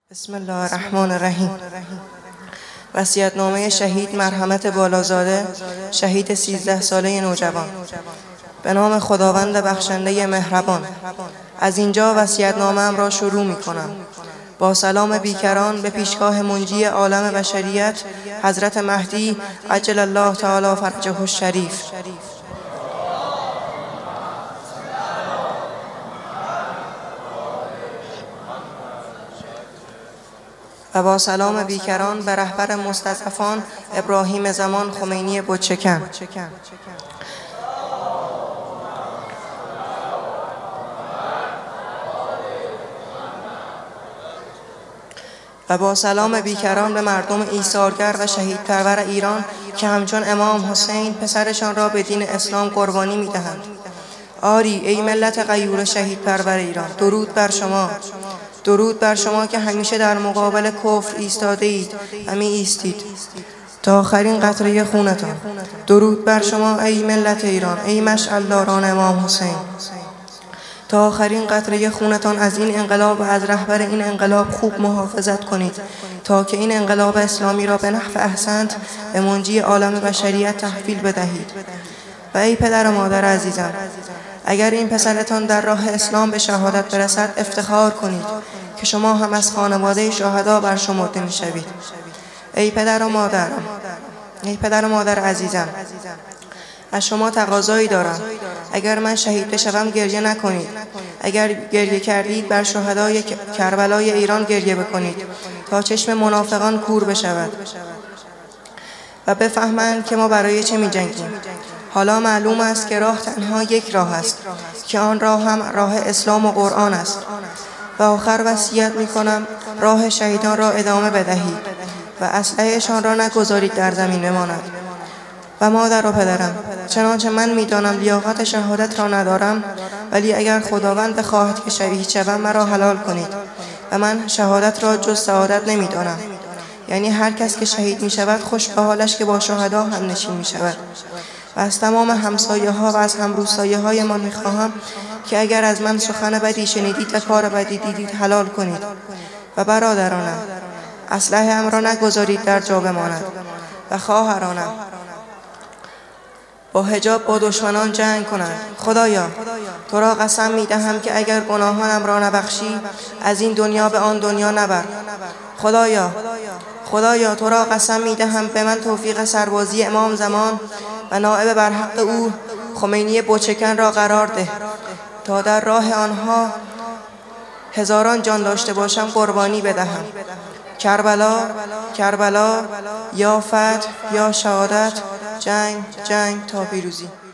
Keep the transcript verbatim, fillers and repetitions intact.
بسم الله الرحمن الرحیم. وصیت‌نامه شهید مرحمت بالازاده، شهید سیزده ساله نوجوان. به نام خداوند بخشنده مهربان. از اینجا وصیت‌نامه‌ام را شروع می‌کنم. با سلام بیکران به پیشگاه منجی عالم بشریت حضرت مهدی عجل الله تعالی فرجه الشریف. و با سلام بیکران به رهبر مستضعفان ابراهیم زمان خمینی بتشکن. و با سلام بیکران به مردم ایثارگر و شهیدپرور ایران که همچون امام حسین پسرشان را به دین اسلام قربانی می‌دهند. آری ای ملت غیور شهیدپرور ایران، درود بر شما. درود بر شما که همیشه در مقابل کفر ایستاده اید و می ایستید تا آخرین قطره خونتان. درود بر شما ای ملت ایران، ای مشعلداران امام حسین. تا آخرین قطره خونتان از این انقلاب و از رهبر این انقلاب خوب محافظت کنید تا که این انقلاب اسلامی را به نحو احسنت به منجی عالم بشریت تحویل بدهید. و ای پدر و مادر عزیزم، اگر این پسرتان در راه اسلام به شهادت برسد افتخار کنید که شما هم از خانواده شهدا برشمرده می‌شوید. ای پدر و مادرم، ای پدر و مادر عزیزم، از شما تقاضایی دارم. اگر من شهید بشوم گریه نکنید. اگر گریه کردید بر شهدای کربلای ایران گریه بکنید تا چشم منافقان کور بشود و بفهمند که ما برای چه می‌جنگیم. حالا معلوم است که راه تنها یک راه است که آن راه هم راه اسلام و قرآن است. و آخر وصیت می‌کنم راه شهیدان را ادامه بدهید و اسلحه‌شان را نگذارید در زمین بماند. و مادر و پدرم، چنانچه من می‌دانم لیاقت شهادت را ندارم، ولی اگر خداوند بخواهد که شهید شوم مرا حلال کنید و من شهادت را جز سعادت نمی‌دانم. یعنی هر کس که شهید می‌شود خوش به حالش که با شهدا هم نشین می‌شود. و از تمام همسایه ها و از همروسایه های ما میخواهم که اگر از من سخن بدی شنیدید و کار بدی دیدید حلال کنید. و برادرانم، اسلحه ام را نگذارید در جا بماند. و خواهرانم، با حجاب با دشمنان جنگ کنند. خدایا تو را قسم میدهم که اگر گناهانم را نبخشی از این دنیا به آن دنیا نبر. خدایا خدایا تو را قسم میدهم به من توفیق سربازی امام زمان و نائب بر حق او خمینی بتشکن را قرار ده تا در راه آنها هزاران جان داشته باشم قربانی بدهم. کربلا کربلا، یا فتح یا شهادت، جنگ جنگ تا پیروزی.